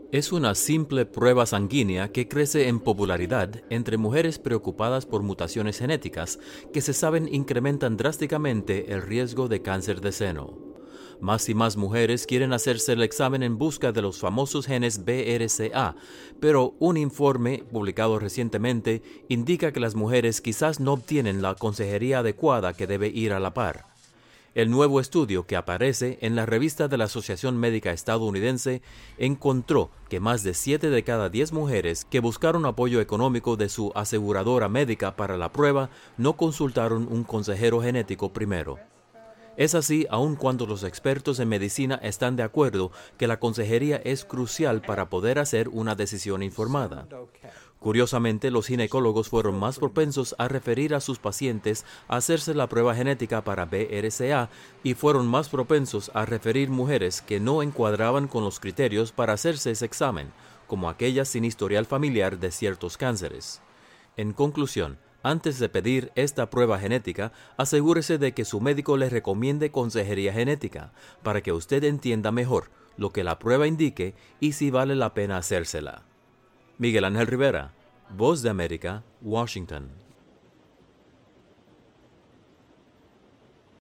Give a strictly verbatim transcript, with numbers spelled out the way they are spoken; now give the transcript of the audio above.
Es una simple prueba sanguínea que crece en popularidad entre mujeres preocupadas por mutaciones genéticas que se saben incrementan drásticamente el riesgo de cáncer de seno. Más y más mujeres quieren hacerse el examen en busca de los famosos genes B R C A, pero un informe publicado recientemente indica que las mujeres quizás no obtienen la consejería adecuada que debe ir a la par. El nuevo estudio que aparece en la revista de la Asociación Médica Estadounidense encontró que más de siete de cada diez mujeres que buscaron apoyo económico de su aseguradora médica para la prueba no consultaron un consejero genético primero. Es así aun cuando los expertos en medicina están de acuerdo que la consejería es crucial para poder hacer una decisión informada. Curiosamente, los ginecólogos fueron más propensos a referir a sus pacientes a hacerse la prueba genética para B R C A y fueron más propensos a referir mujeres que no encuadraban con los criterios para hacerse ese examen, como aquellas sin historial familiar de ciertos cánceres. En conclusión, antes de pedir esta prueba genética, asegúrese de que su médico le recomiende consejería genética, para que usted entienda mejor lo que la prueba indique y si vale la pena hacérsela. Miguel Ángel Rivera, Voz de América, Washington.